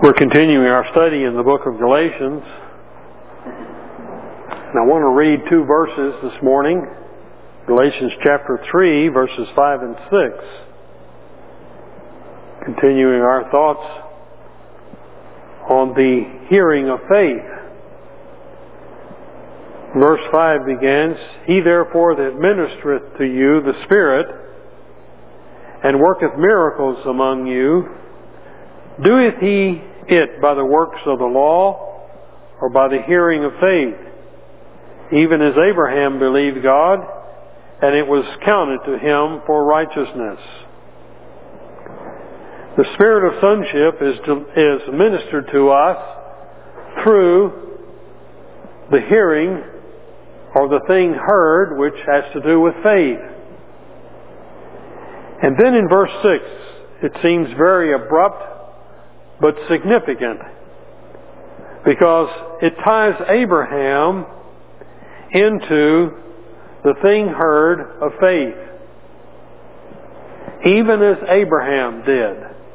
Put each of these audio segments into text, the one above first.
We're continuing our study in the book of Galatians. And I want to read two verses this morning. Galatians chapter 3, verses 5 and 6. Continuing our thoughts on the hearing of faith. Verse 5 begins, "He therefore that ministereth to you the Spirit, and worketh miracles among you, doeth he it by the works of the law, or by the hearing of faith? Even as Abraham believed God, and it was counted to him for righteousness." The spirit of sonship is ministered to us through the hearing or the thing heard, which has to do with faith. And then in verse 6, it seems very abrupt but significant, because it ties Abraham into the thing heard of faith. Even as Abraham did.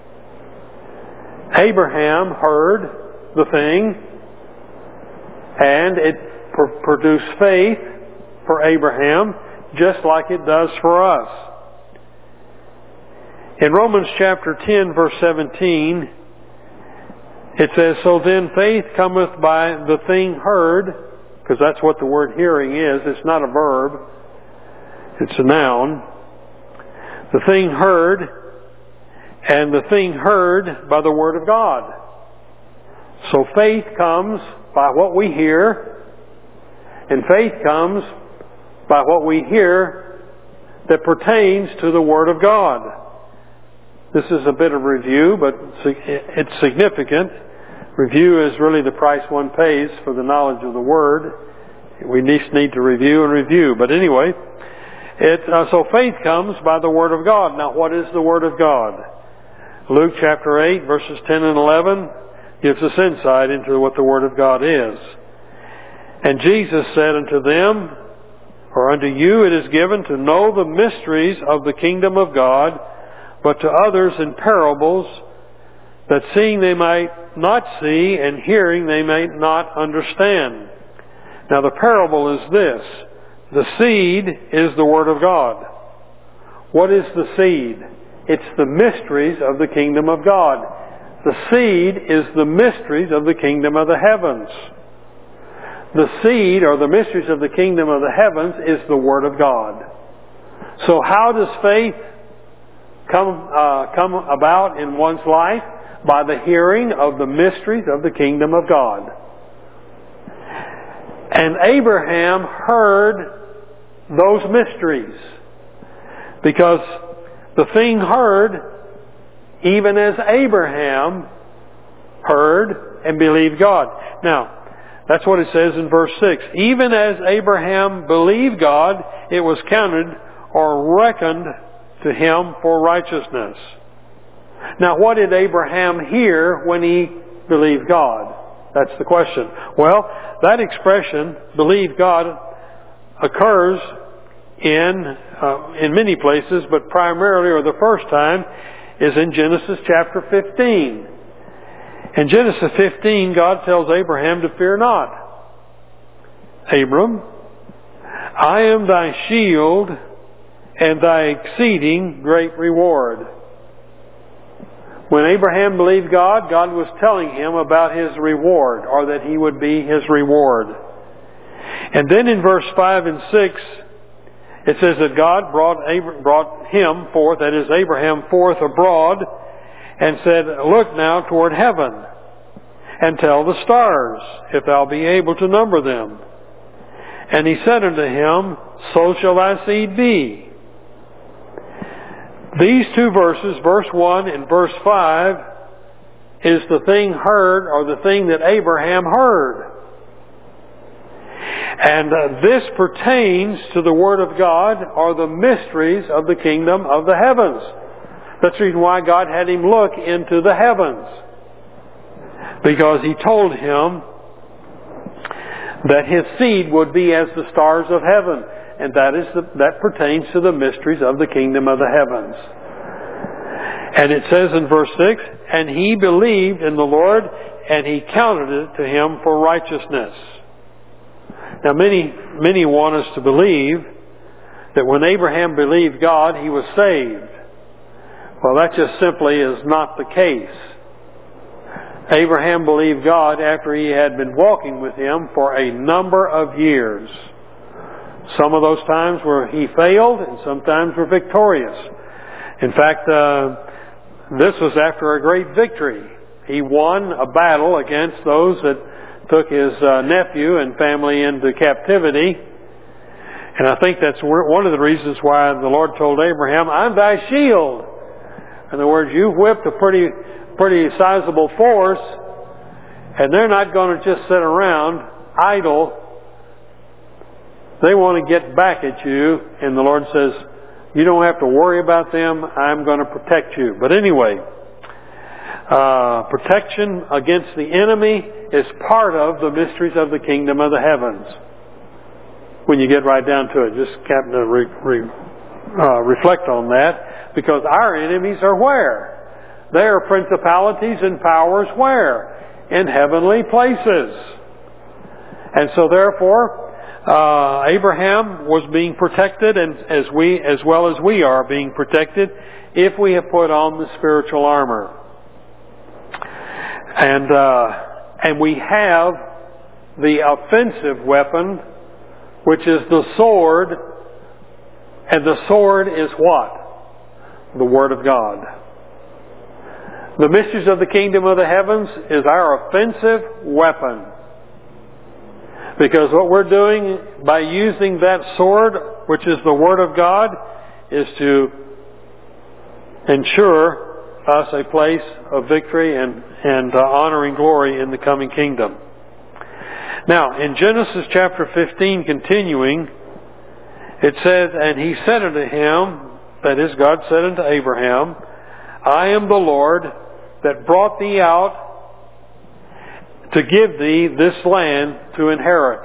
Abraham heard the thing, and it produced faith for Abraham, just like it does for us. In Romans chapter 10, verse 17, it says, "So then faith cometh by the thing heard," because that's what the word hearing is. It's not a verb. It's a noun. The thing heard, and the thing heard by the Word of God. So faith comes by what we hear, and faith comes by what we hear that pertains to the Word of God. This is a bit of review, but it's significant. Review is really the price one pays for the knowledge of the Word. We just need to review and review. But anyway, so faith comes by the Word of God. Now, what is the Word of God? Luke chapter 8, verses 10 and 11 gives us insight into what the Word of God is. "And Jesus said unto them, or unto you it is given to know the mysteries of the kingdom of God, but to others in parables, that seeing they might not see, and hearing they might not understand." Now the parable is this. The seed is the Word of God. What is the seed? It's the mysteries of the kingdom of God. The seed is the mysteries of the kingdom of the heavens. The seed, or the mysteries of the kingdom of the heavens, is the Word of God. So how does faith come about in one's life? By the hearing of the mysteries of the kingdom of God. And Abraham heard those mysteries, because the thing heard, even as Abraham heard and believed God. Now, that's what it says in verse 6. "Even as Abraham believed God, it was counted or reckoned to him for righteousness." Now, what did Abraham hear when he believed God? That's the question. Well, that expression, "believe God," occurs in many places, but primarily, or the first time, is in Genesis chapter 15. In Genesis 15, God tells Abraham to fear not. "Abram, I am thy shield and thy exceeding great reward." When Abraham believed God, God was telling him about his reward, or that he would be his reward. And then in verse 5 and 6, it says that God brought him forth, that is Abraham, forth abroad, and said, "Look now toward heaven, and tell the stars, if thou be able to number them. And he said unto him, So shall thy seed be." These two verses, verse 1 and verse 5, is the thing heard, or the thing that Abraham heard. And this pertains to the Word of God, or the mysteries of the kingdom of the heavens. That's the reason why God had him look into the heavens. Because He told him that his seed would be as the stars of heaven. And that pertains to the mysteries of the kingdom of the heavens. And it says in verse 6, and he believed in the Lord, and he counted it to him for righteousness. Now many want us to believe that when Abraham believed God, he was saved. Well, that just simply is not the case. Abraham believed God after he had been walking with Him for a number of years. Some of those times where he failed, and sometimes were victorious. In fact, this was after a great victory. He won a battle against those that took his nephew and family into captivity. And I think that's one of the reasons why the Lord told Abraham, I'm thy shield. In other words, you've whipped a pretty sizable force, and they're not going to just sit around idle. They want to get back at you, and the Lord says, you don't have to worry about them. I'm going to protect you. But anyway, protection against the enemy is part of the mysteries of the kingdom of the heavens. When you get right down to it, just happen to reflect on that, because our enemies are where? They are principalities and powers where? In heavenly places. And so therefore, Abraham was being protected, and as well as we are being protected, if we have put on the spiritual armor. And we have the offensive weapon, which is the sword, and the sword is what? The Word of God. The mysteries of the kingdom of the heavens is our offensive weapon. Because what we're doing by using that sword, which is the Word of God, is to ensure us a place of victory and honor and glory in the coming kingdom. Now, in Genesis chapter 15, continuing, it says, and he said unto him, that is, God said unto Abraham, I am the Lord that brought thee out to give thee this land to inherit.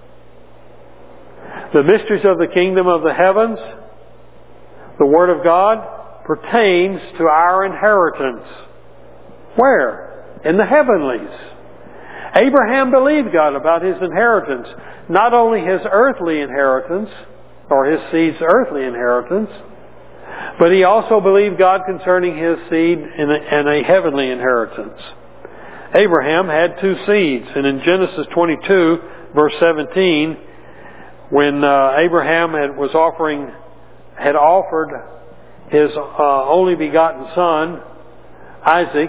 The mysteries of the kingdom of the heavens, the Word of God, pertains to our inheritance. Where? In the heavenlies. Abraham believed God about his inheritance. Not only his earthly inheritance, or his seed's earthly inheritance, but he also believed God concerning his seed in a heavenly inheritance. Abraham had two seeds, and in Genesis 22, verse 17, when Abraham had offered his only begotten son, Isaac,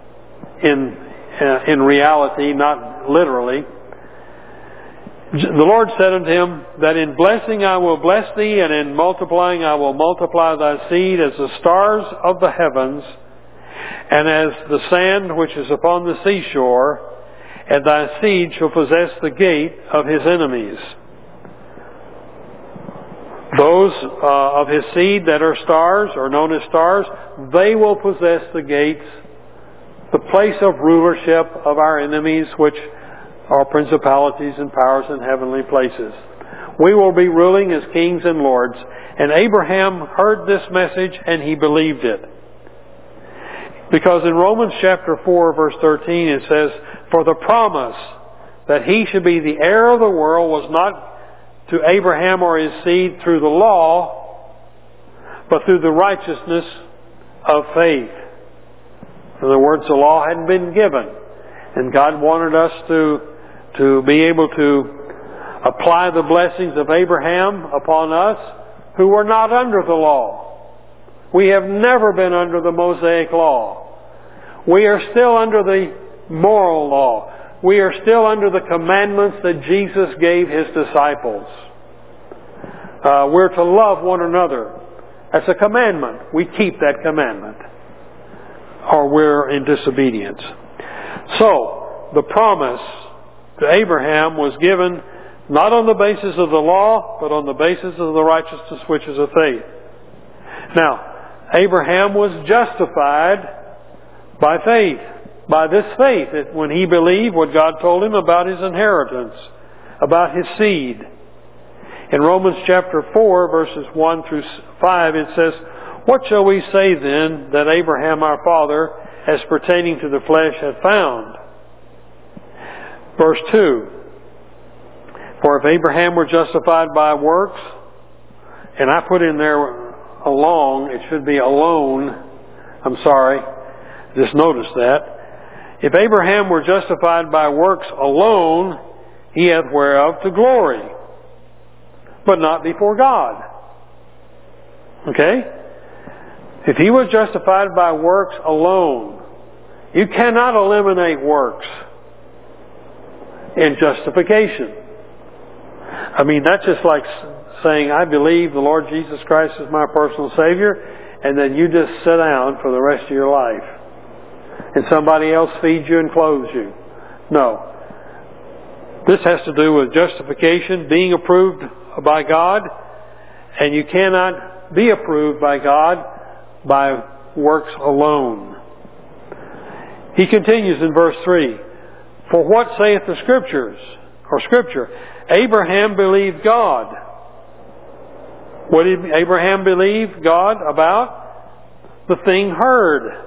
in reality, not literally, the Lord said unto him, that in blessing I will bless thee, and in multiplying I will multiply thy seed as the stars of the heavens, and as the sand which is upon the seashore, and thy seed shall possess the gate of his enemies. Those of his seed that are stars, or known as stars, they will possess the gates, the place of rulership of our enemies, which are principalities and powers in heavenly places. We will be ruling as kings and lords. And Abraham heard this message and he believed it. Because in Romans chapter 4 verse 13 it says, for the promise that he should be the heir of the world was not to Abraham or his seed through the law, but through the righteousness of faith. In other words, the law hadn't been given. And God wanted us to be able to apply the blessings of Abraham upon us who were not under the law. We have never been under the Mosaic law. We are still under the moral law. We are still under the commandments that Jesus gave His disciples. We're to love one another. That's a commandment. We keep that commandment, or we're in disobedience. So, the promise to Abraham was given not on the basis of the law, but on the basis of the righteousness which is of faith. Now, Abraham was justified by faith, by this faith, that when he believed what God told him about his inheritance, about his seed. In Romans chapter 4, verses 1 through 5, it says, What shall we say then that Abraham our father, as pertaining to the flesh, hath found? Verse 2. For if Abraham were justified by works, and I put in there along, it should be alone. I'm sorry. Just notice that. If Abraham were justified by works alone, he hath whereof to glory, but not before God. Okay? If he was justified by works alone, you cannot eliminate works in justification. I mean, that's just like saying, I believe the Lord Jesus Christ is my personal Savior, and then you just sit down for the rest of your life. And somebody else feeds you and clothes you. No. This has to do with justification, being approved by God, and you cannot be approved by God by works alone. He continues in verse 3, For what saith the Scriptures, or Scripture? Abraham believed God. What did Abraham believe God about? The thing heard.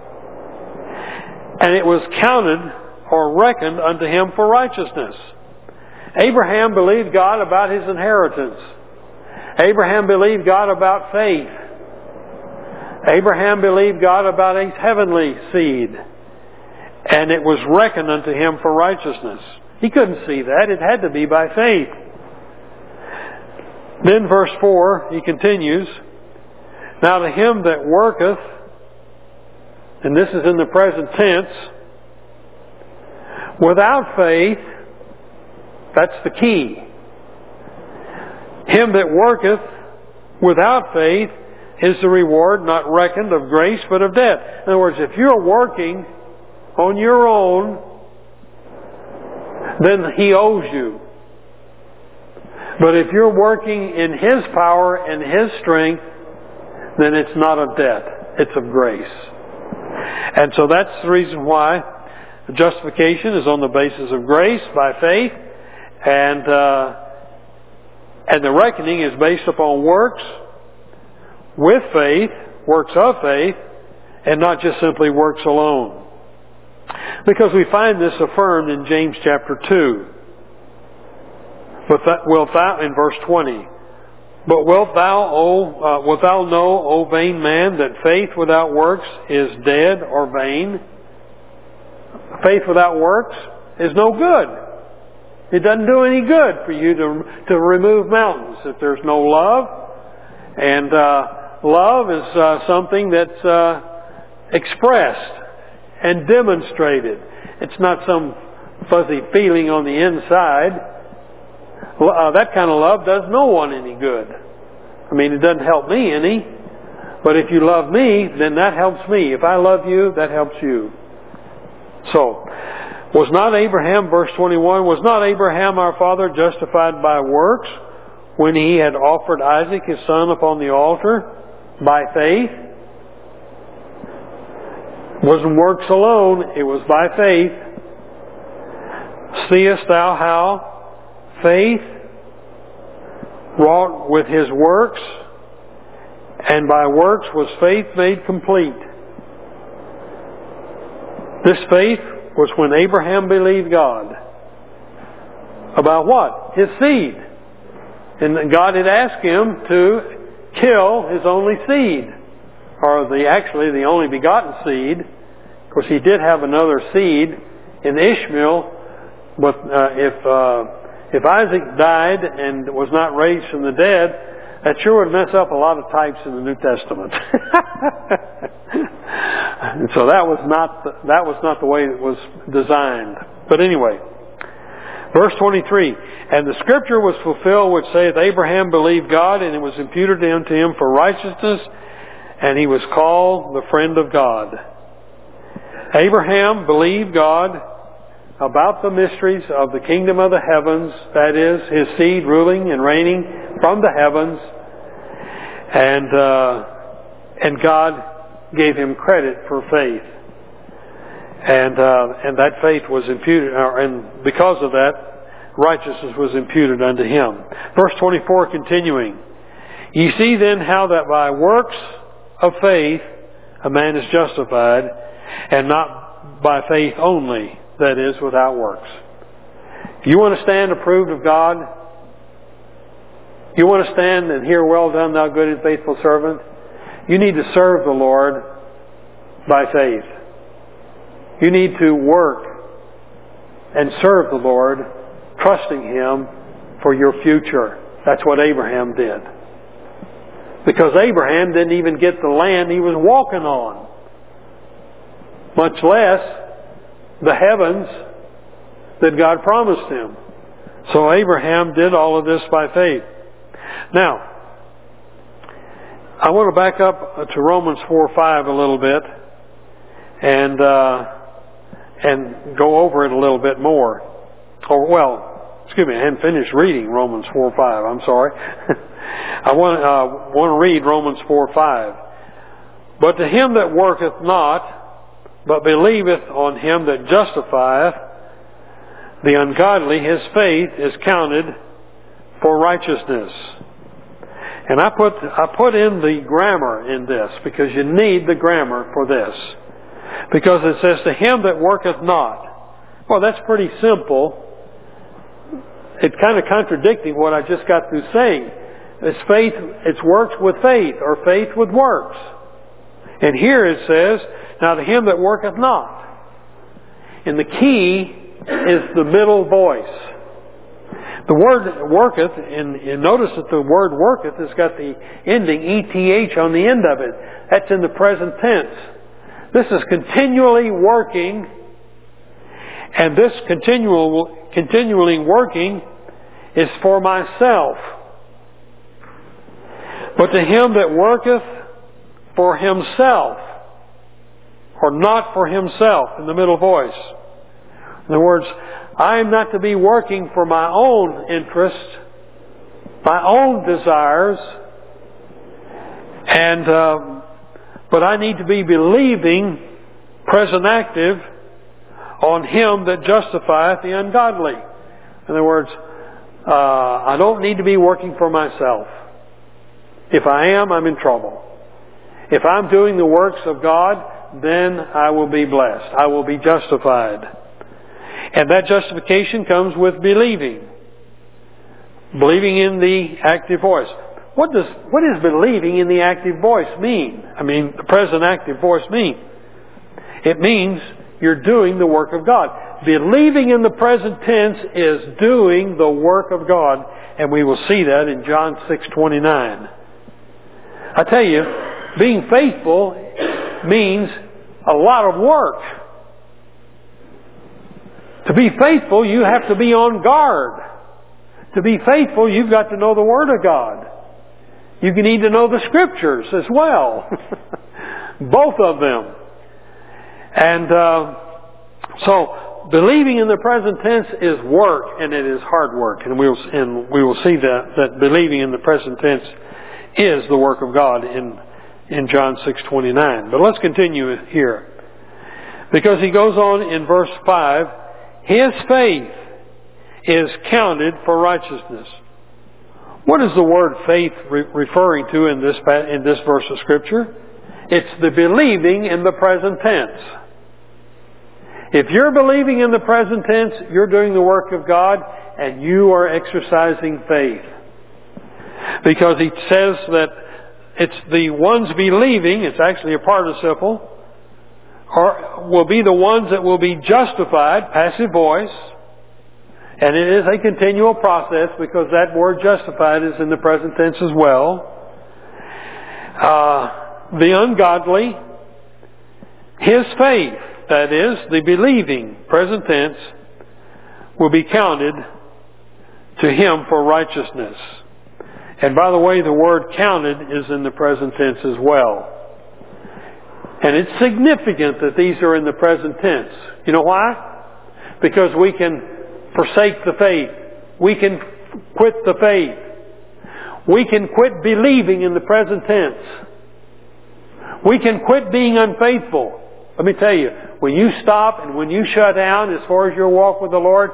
And it was counted or reckoned unto him for righteousness. Abraham believed God about his inheritance. Abraham believed God about faith. Abraham believed God about his heavenly seed. And it was reckoned unto him for righteousness. He couldn't see that. It had to be by faith. Then verse 4, he continues, Now to him that worketh, and this is in the present tense, without faith, that's the key. Him that worketh without faith is the reward not reckoned of grace but of debt. In other words, if you're working on your own, then he owes you. But if you're working in his power and his strength, then it's not of debt. It's of grace. And so that's the reason why justification is on the basis of grace by faith, and the reckoning is based upon works with faith, works of faith, and not just simply works alone. Because we find this affirmed in James chapter 2. Wilt thou, in verse 20, But wilt thou know, O vain man, that faith without works is dead or vain? Faith without works is no good. It doesn't do any good for you to remove mountains if there's no love. And love is something that's expressed and demonstrated. It's not some fuzzy feeling on the inside. That kind of love does no one any good. I mean, it doesn't help me any. But if you love me, then that helps me. If I love you, that helps you. So, was not Abraham, verse 21, was not Abraham our father justified by works when he had offered Isaac his son upon the altar by faith? It wasn't works alone, it was by faith. Seest thou how faith wrought with his works, and by works was faith made complete. This faith was when Abraham believed God. About what? His seed. And God had asked him to kill his only seed. Or actually the only begotten seed. Of course, he did have another seed in Ishmael. But if Isaac died and was not raised from the dead, that sure would mess up a lot of types in the New Testament. And so that was not the way it was designed. But anyway, verse 23, And the Scripture was fulfilled which saith, Abraham believed God, and it was imputed unto him for righteousness, and he was called the friend of God. Abraham believed God about the mysteries of the kingdom of the heavens, that is, his seed ruling and reigning from the heavens, and God gave him credit for faith, and that faith was imputed, and because of that, righteousness was imputed unto him. Verse 24 continuing, Ye see then how that by works of faith a man is justified, and not by faith only, that is, without works. If you want to stand approved of God, you want to stand and hear, well done, thou good and faithful servant, you need to serve the Lord by faith. You need to work and serve the Lord, trusting Him for your future. That's what Abraham did. Because Abraham didn't even get the land he was walking on, much less the heavens that God promised him. So Abraham did all of this by faith. Now, I want to back up to Romans 4:5 a little bit and go over it a little bit more. I hadn't finished reading Romans 4:5. I'm sorry. I want to read Romans 4:5. But to him that worketh not, but believeth on Him that justifieth the ungodly, his faith is counted for righteousness. And I put in the grammar in this, because you need the grammar for this. Because it says, to him that worketh not. Well, that's pretty simple. It's kind of contradicting what I just got through saying. It's faith, it's works with faith, or faith with works. And here it says, now to him that worketh not. And the key is the middle voice. The word worketh, and notice that the word worketh has got the ending ETH on the end of it. That's in the present tense. This is continually working, and this continually working is for myself. But to him that worketh for himself, or not for himself, in the middle voice. In other words, I am not to be working for my own interests, my own desires, but I need to be believing, present active, on Him that justifieth the ungodly. In other words, I don't need to be working for myself. If I am, I'm in trouble. If I'm doing the works of God, then I will be blessed. I will be justified. And that justification comes with believing. Believing in the active voice. What does believing in the active voice mean? The present active voice mean? It means you're doing the work of God. Believing in the present tense is doing the work of God. And we will see that in John 6:29. I tell you, being faithful means a lot of work. To be faithful, you have to be on guard. To be faithful, you've got to know the Word of God. You need to know the Scriptures as well. Both of them. And so, believing in the present tense is work, and it is hard work. And we will see that believing in the present tense is the work of God in John 6:29. But let's continue here. Because he goes on in verse 5, his faith is counted for righteousness. What is the word faith referring to in this verse of Scripture? It's the believing in the present tense. If you're believing in the present tense, you're doing the work of God, and you are exercising faith. Because he says that it's the ones believing, it's actually a participle, will be the ones that will be justified, passive voice. And it is a continual process, because that word justified is in the present tense as well. The ungodly, his faith, that is, the believing, present tense, will be counted to him for righteousness. And by the way, the word counted is in the present tense as well. And it's significant that these are in the present tense. You know why? Because we can forsake the faith. We can quit the faith. We can quit believing in the present tense. We can quit being unfaithful. Let me tell you, when you stop and when you shut down as far as your walk with the Lord,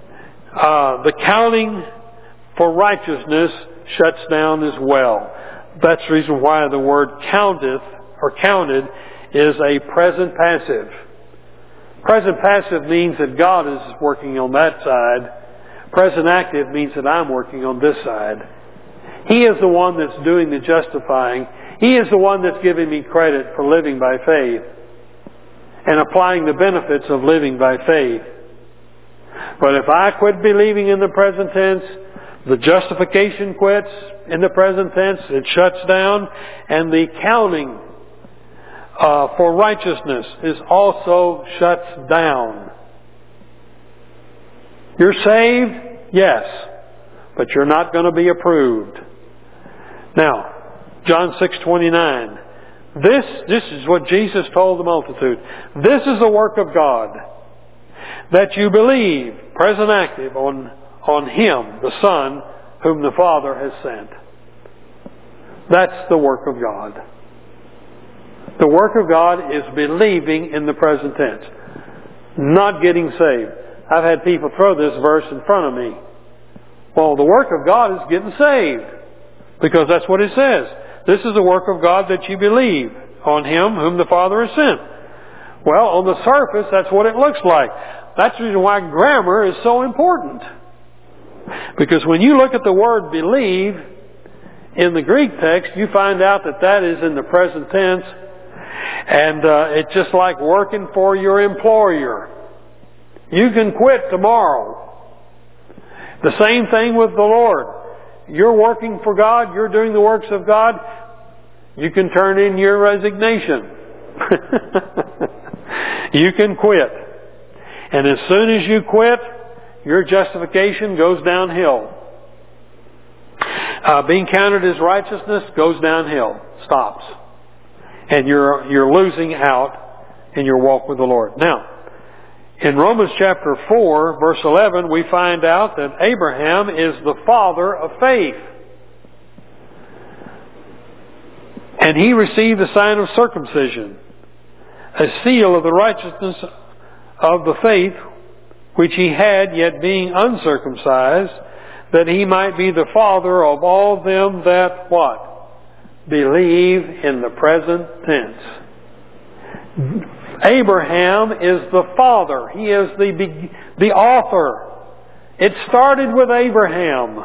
the counting for righteousness shuts down as well. That's the reason why the word counteth or counted is a present passive. Present passive means that God is working on that side. Present active means that I'm working on this side. He is the one that's doing the justifying. He is the one that's giving me credit for living by faith and applying the benefits of living by faith. But if I quit believing in the present tense, the justification quits in the present tense, it shuts down, and the counting for righteousness is also shuts down. You're saved? Yes. But you're not going to be approved. Now, John 6:29. This is what Jesus told the multitude. This is the work of God, that you believe, present active, on Him, the Son, whom the Father has sent. That's the work of God. The work of God is believing in the present tense, not getting saved. I've had people throw this verse in front of me. Well, the work of God is getting saved, because that's what it says. This is the work of God, that you believe on Him whom the Father has sent. Well, on the surface, that's what it looks like. That's the reason why grammar is so important. Because when you look at the word believe in the Greek text, you find out that that is in the present tense. And it's just like working for your employer. You can quit tomorrow. The same thing with the Lord. You're working for God. You're doing the works of God. You can turn in your resignation. You can quit. And as soon as you quit, your justification goes downhill. Being counted as righteousness goes downhill. Stops. And you're losing out in your walk with the Lord. Now, in Romans chapter 4, verse 11, we find out that Abraham is the father of faith. And he received the sign of circumcision, a seal of the righteousness of the faith which he had, yet being uncircumcised, that he might be the father of all them that, what? Believe in the present tense. Abraham is the father. He is the author. It started with Abraham.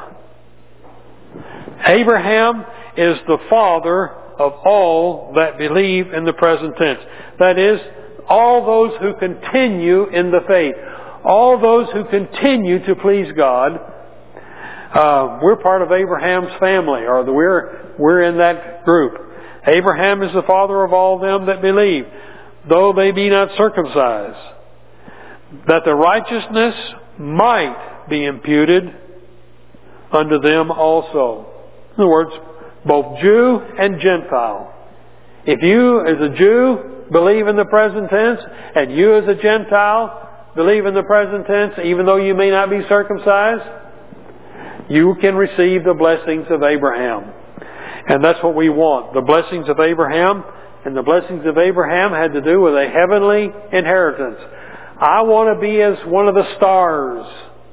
Abraham is the father of all that believe in the present tense. That is, all those who continue in the faith. All those who continue to please God. We're part of Abraham's family, or we're in that group. Abraham is the father of all them that believe, though they be not circumcised, that the righteousness might be imputed unto them also. In other words, both Jew and Gentile. If you as a Jew believe in the present tense, and you as a Gentile believe in the present tense, even though you may not be circumcised, you can receive the blessings of Abraham. And that's what we want. The blessings of Abraham. And the blessings of Abraham had to do with a heavenly inheritance. I want to be as one of the stars.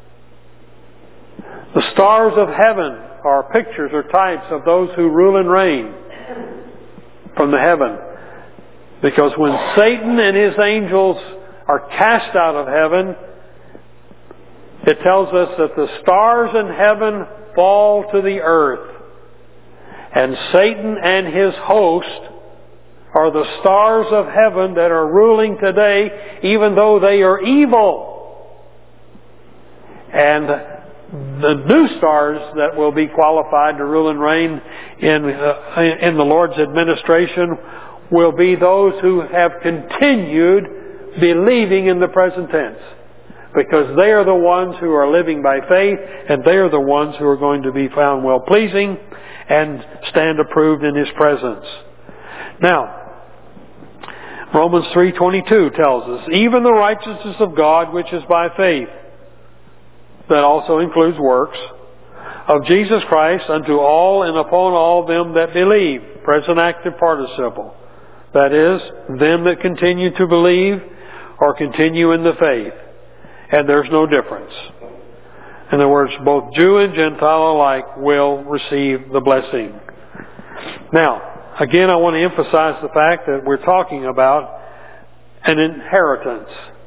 The stars of heaven are pictures or types of those who rule and reign from the heaven. Because when Satan and his angels are cast out of heaven, it tells us that the stars in heaven fall to the earth. And Satan and his host are the stars of heaven that are ruling today, even though they are evil. And the new stars that will be qualified to rule and reign in the Lord's administration will be those who have continued believing in the present tense. Because they are the ones who are living by faith, and they are the ones who are going to be found well-pleasing and stand approved in His presence. Now, Romans 3:22 tells us, even the righteousness of God, which is by faith, that also includes works, of Jesus Christ unto all and upon all them that believe. Present active participle. That is, them that continue to believe or continue in the faith. And there's no difference. In other words, both Jew and Gentile alike will receive the blessing. Now, again, I want to emphasize the fact that we're talking about an inheritance.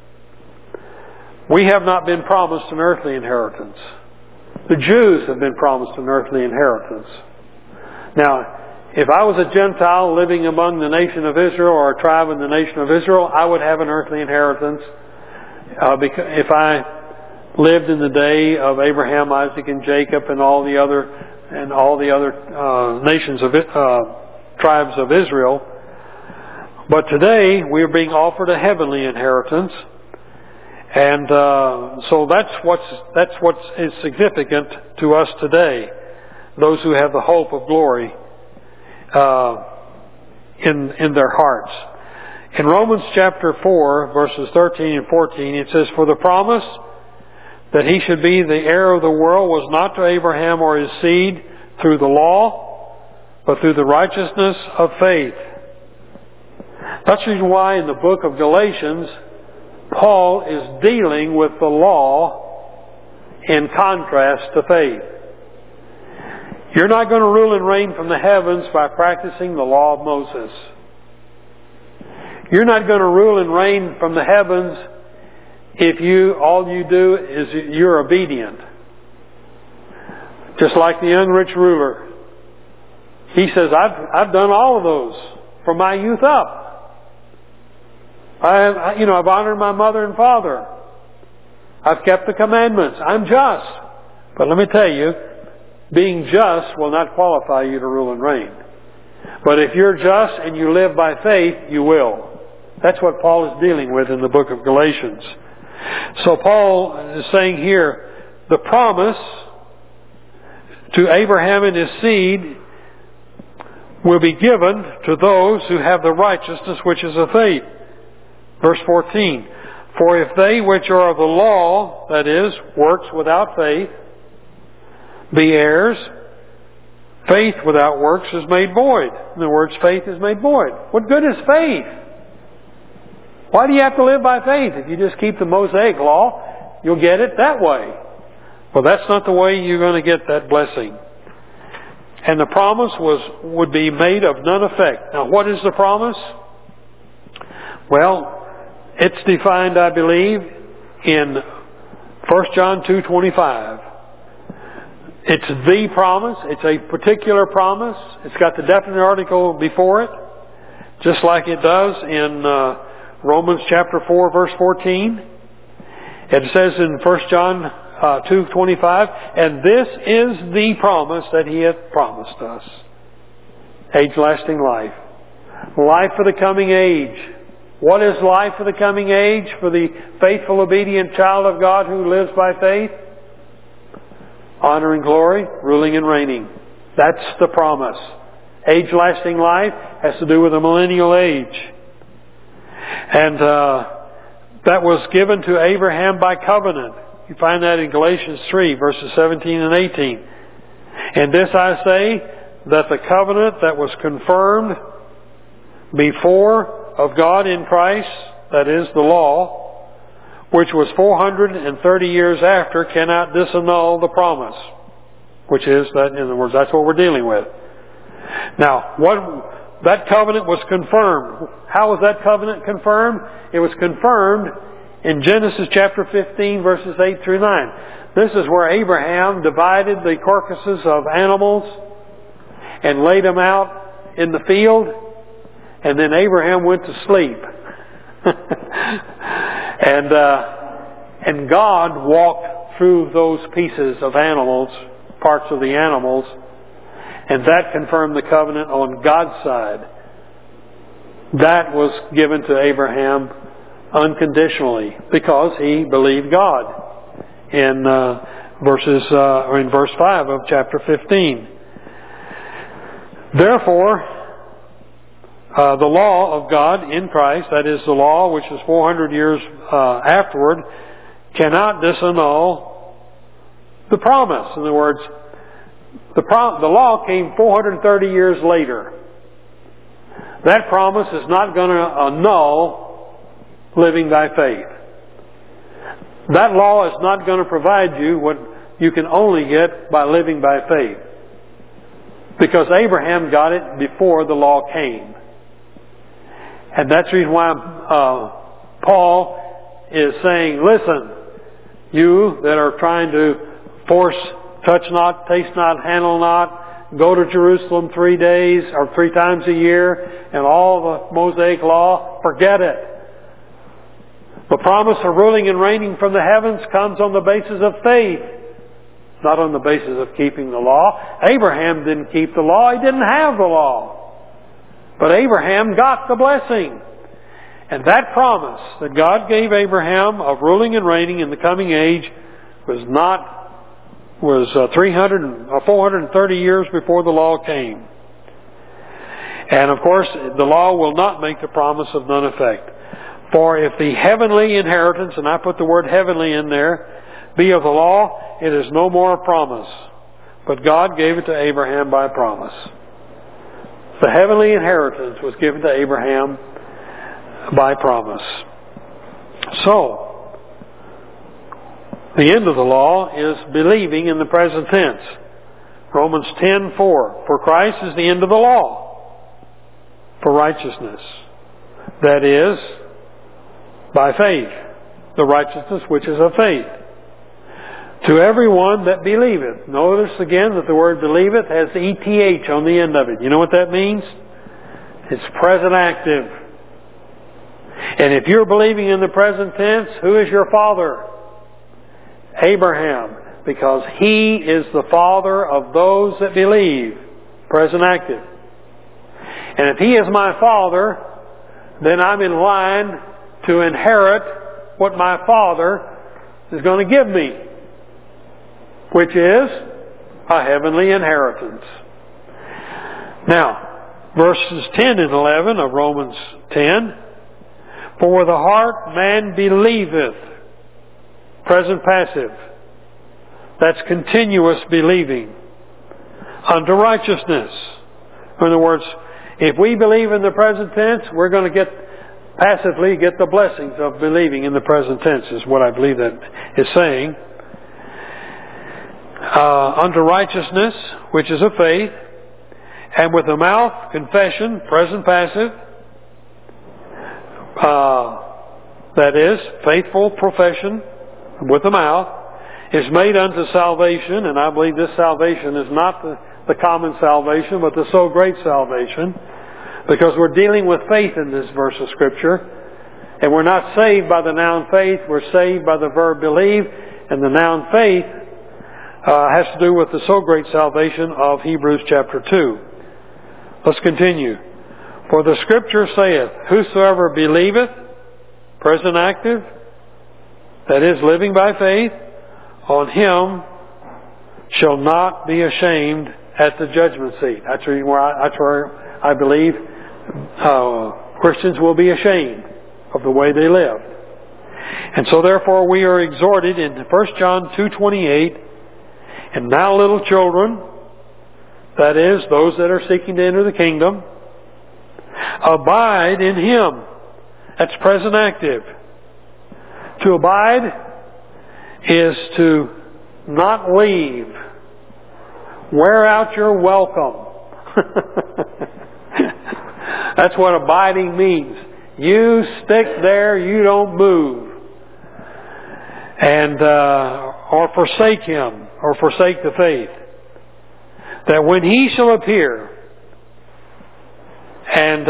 We have not been promised an earthly inheritance. The Jews have been promised an earthly inheritance. Now, if I was a Gentile living among the nation of Israel or a tribe in the nation of Israel, I would have an earthly inheritance. Because if I lived in the day of Abraham, Isaac, and Jacob, and all the other nations of tribes of Israel, but today we are being offered a heavenly inheritance, and so that's what is significant to us today. Those who have the hope of glory in their hearts. In Romans chapter 4, verses 13 and 14, it says, "For the promise that he should be the heir of the world was not to Abraham or his seed through the law, but through the righteousness of faith." That's the reason why in the book of Galatians, Paul is dealing with the law in contrast to faith. You're not going to rule and reign from the heavens by practicing the law of Moses. You're not going to rule and reign from the heavens if all you do is you're obedient. Just like the young rich ruler. He says, I've done all of those from my youth up. I've honored my mother and father. I've kept the commandments. I'm just. But let me tell you, being just will not qualify you to rule and reign. But if you're just and you live by faith, you will. That's what Paul is dealing with in the book of Galatians. So Paul is saying here, the promise to Abraham and his seed will be given to those who have the righteousness which is of faith. Verse 14, "For if they which are of the law, that is, works without faith, be heirs, faith without works is made void." In other words, faith is made void. What good is faith? Why do you have to live by faith? If you just keep the Mosaic law, you'll get it that way. Well, that's not the way you're going to get that blessing. And the promise would be made of none effect. Now, what is the promise? Well, it's defined, I believe, in 1 John 2:25. It's the promise. It's a particular promise. It's got the definite article before it, just like it does in Romans chapter 4, verse 14. It says in 1 John 2:25, "And this is the promise that He hath promised us, age-lasting life." Life for the coming age. What is life for the coming age for the faithful, obedient child of God who lives by faith? Honor and glory, ruling and reigning. That's the promise. Age-lasting life has to do with the millennial age. And that was given to Abraham by covenant. You find that in Galatians 3, verses 17 and 18. "And this I say, that the covenant that was confirmed before of God in Christ, that is, the law, which was 430 years after, cannot disannul the promise." Which is, that, in other words, that's what we're dealing with. Now, that covenant was confirmed. How was that covenant confirmed? It was confirmed in Genesis chapter 15, verses 8 through 9. This is where Abraham divided the carcasses of animals and laid them out in the field, and then Abraham went to sleep. And God walked through those pieces of animals, parts of the animals, and that confirmed the covenant on God's side. That was given to Abraham unconditionally because he believed God in verse 5 of chapter 15. Therefore, the law of God in Christ, that is the law which is 400 years afterward, cannot disannul the promise. In other words, the law came 430 years later. That promise is not going to annul living by faith. That law is not going to provide you what you can only get by living by faith. Because Abraham got it before the law came. And that's the reason why Paul is saying, listen, you that are trying to force, touch not, taste not, handle not, go to Jerusalem 3 days or 3 times a year, and all the Mosaic law, forget it. The promise of ruling and reigning from the heavens comes on the basis of faith, not on the basis of keeping the law. Abraham didn't keep the law. He didn't have the law. But Abraham got the blessing. And that promise that God gave Abraham of ruling and reigning in the coming age was 430 years before the law came. And of course, the law will not make the promise of none effect. For if the heavenly inheritance, and I put the word heavenly in there, be of the law, it is no more a promise. But God gave it to Abraham by promise. The heavenly inheritance was given to Abraham by promise. So, the end of the law is believing in the present tense. Romans 10:4. For Christ is the end of the law for righteousness. That is, by faith. The righteousness which is of faith. To everyone that believeth. Notice again that the word believeth has ETH on the end of it. You know what that means? It's present active. And if you're believing in the present tense, who is your father? Abraham. Because he is the father of those that believe. Present active. And if he is my father, then I'm in line to inherit what my father is going to give me, which is a heavenly inheritance. Now, verses 10 and 11 of Romans 10. For with the heart man believeth. Present passive. That's continuous believing. Unto righteousness. In other words, if we believe in the present tense, we're going to passively get the blessings of believing in the present tense, is what I believe that is saying. Unto righteousness, which is of faith, and with the mouth, confession, present passive, that is, faithful profession with the mouth, is made unto salvation, and I believe this salvation is not the common salvation, but the so great salvation, because we're dealing with faith in this verse of Scripture, and we're not saved by the noun faith, we're saved by the verb believe, and the noun faith has to do with the so great salvation of Hebrews chapter 2. Let's continue. For the Scripture saith, whosoever believeth, present active, that is, living by faith, on him shall not be ashamed at the judgment seat. That's where I believe Christians will be ashamed of the way they live. And so therefore we are exhorted in 1 John 2:28, and now little children, that is, those that are seeking to enter the kingdom, abide in Him. That's present active. To abide is to not leave. Wear out your welcome. That's what abiding means. You stick there, you don't move. And or forsake Him, or forsake the faith. That when He shall appear, and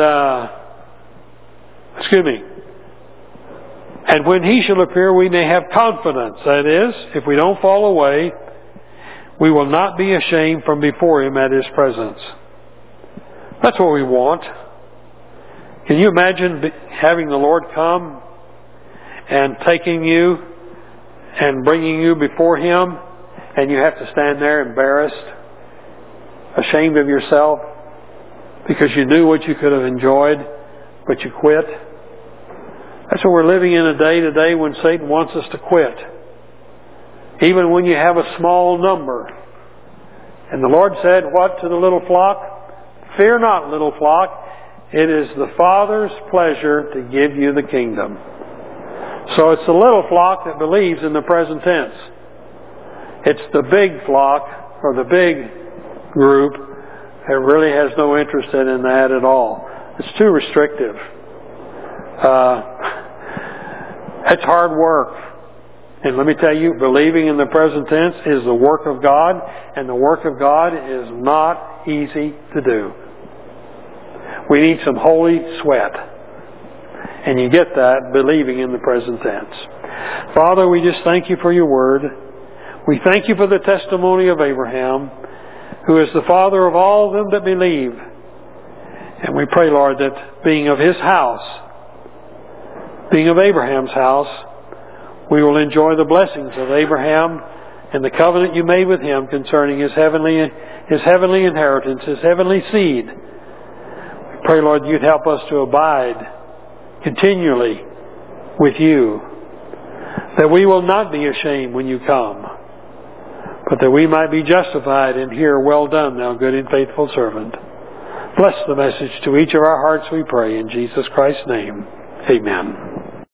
when He shall appear, we may have confidence. That is, if we don't fall away, we will not be ashamed from before Him at His presence. That's what we want. Can you imagine having the Lord come and taking you and bringing you before Him, and you have to stand there embarrassed, ashamed of yourself, because you knew what you could have enjoyed, but you quit? That's what we're living in a day today when Satan wants us to quit. Even when you have a small number. And the Lord said, what to the little flock? Fear not, little flock. It is the Father's pleasure to give you the kingdom. So it's the little flock that believes in the present tense. It's the big flock, or the big group, It really has no interest in that at all. It's too restrictive. It's hard work. And let me tell you, believing in the present tense is the work of God, and the work of God is not easy to do. We need some holy sweat. And you get that believing in the present tense. Father, we just thank you for your word. We thank you for the testimony of Abraham, who is the father of all them that believe. And we pray, Lord, that being of his house, being of Abraham's house, we will enjoy the blessings of Abraham and the covenant you made with him concerning his heavenly inheritance, his heavenly seed. We pray, Lord, you'd help us to abide continually with you, that we will not be ashamed when you come, but that we might be justified and hear, well done, thou good and faithful servant. Bless the message to each of our hearts, we pray, in Jesus Christ's name. Amen.